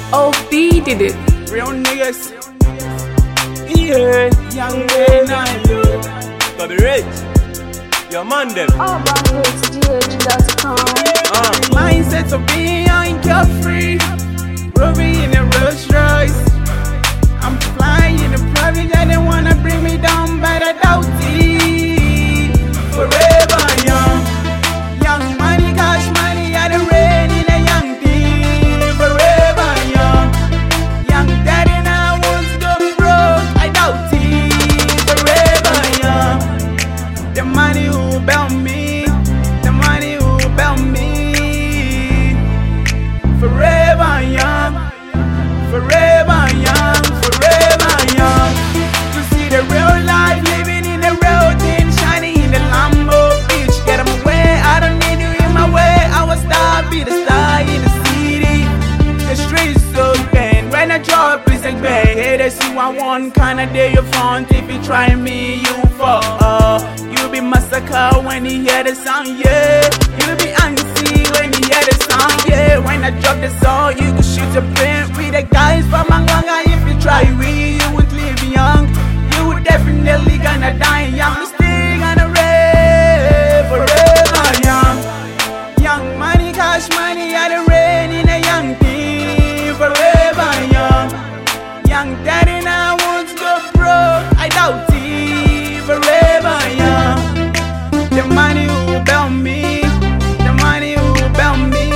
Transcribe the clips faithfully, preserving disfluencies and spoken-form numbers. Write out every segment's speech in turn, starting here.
O B did it. Real niggas. Yeah, young man, I know. Bobby Rich, your man them. urban hits g h dot com. Uh. Mindset of being carefree. Ruby in a Rolls Royce. I'm flying in a private jet. They wanna bring me down, but I doubt it. Forever young, young money, cash money, I the rain in a young team. Forever young, young daddy now wants to go broke. I doubt it. Forever young, the money who built me, the money who built me. Forever young, forever young, forever young. To see the real life, living in the real thing, shining in the Lambo bitch. Get 'em away, I don't need you in my way. I was star, be the star in the city. The streets so bad, when I drop it's like bang. Hey, they see one one kinda day you front. If you try me, you fall. Uh, you be massacre when you hear the sound, yeah. You be antsy when you hear the sound, yeah. When I drop the song, you can shoot a print with the guys from Manganga. If you try we, you won't live young. You would definitely gonna die young. You still gonna rave forever young. Young money, cash money, I the rain in a young team. Forever young. Young daddy now wants to go broke. I doubt it. Forever young. The money who built me, the money who built me.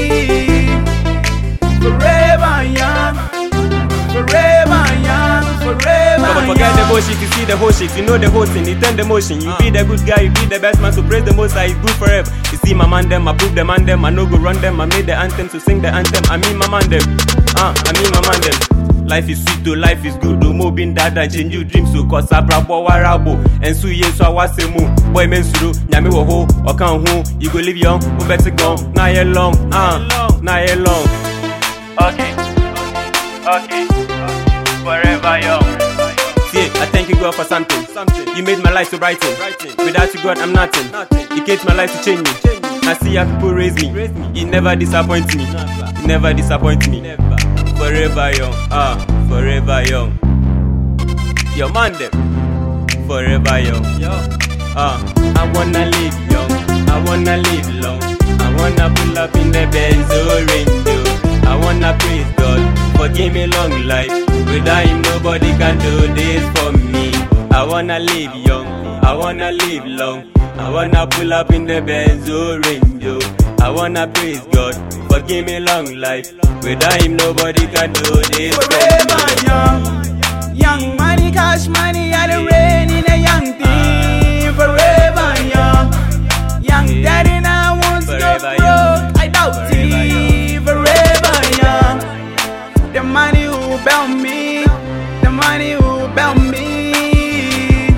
Forever young, forever young, forever But young. forget the bullshit, you see the whole shit, you know the whole thing, you turn the motion. You be the good guy, you be the best man, so praise the most high, it's good forever. You see my man them, I prove the man them, I no go run them, I made the anthem to sing the anthem, I mean my man them, uh, I mean my man them. Life is sweet though, life is good though, mo bin dada change you dreams so cause abrabo warabo, and so ye so awase mu, boy men suru, nyame wo ho, okan ho, you go live young, wo better gone, na ye long, uh, na ye long. Okay, okay, forever young. See, I thank you God for something. something. You made my life so brighten. Without you God, I'm nothing. nothing. You gave my life to change me. Change me. I see how people raise me. Raise me. You never disappoint me. Never. You never disappoint me. Never. Forever young, ah, forever young. Your man them, forever young. Ah, I wanna live young, I wanna live long. I wanna pull up in the Benz or Range. I wanna praise God for give me long life. Without him nobody can do this for me. I wanna live young, I wanna live long. I wanna pull up in the Benz or Range. I wanna praise God for give me long life. Without him nobody can do this for Forever me. young, young money, cash money, I the rain in a young team. Forever young, young daddy now wants to go Forever broke. young. I doubt Forever it. Forever young, the money who built me, the money who built me.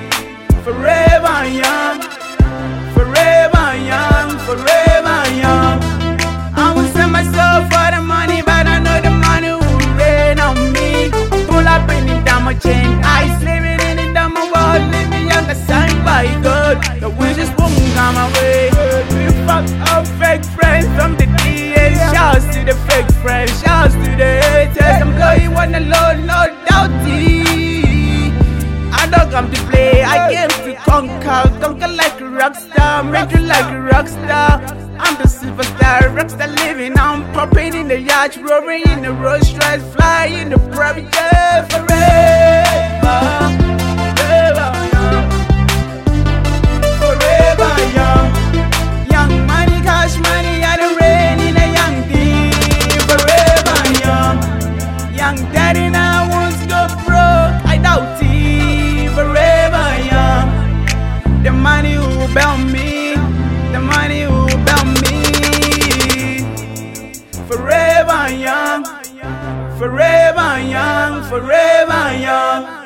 Forever young, forever young, forever young. I will send myself for the money, but I know the money will rain on me. Pull up in the diamond chain, ice living in the diamond world, living young, assigned by God. The wind just won't come away. We fuck up fake friends from the D A. Shouts to the fake friends, shouts to the haters. I'm blowing one alone, no doubt. I don't come to play, I came to conquer. Conquer like a rock star, make you like a rock star. I'm the superstar, rockstar living. I'm popping in the yacht, roaring in the Rolls Royce, flying in the private jet forever, forever young, forever young. Young money, cash money, I the rain in a young team. Forever young, young daddy now wants to go broke. I doubt it. Forever young, the money who built me, the money who built me. Forever young, forever young, forever young.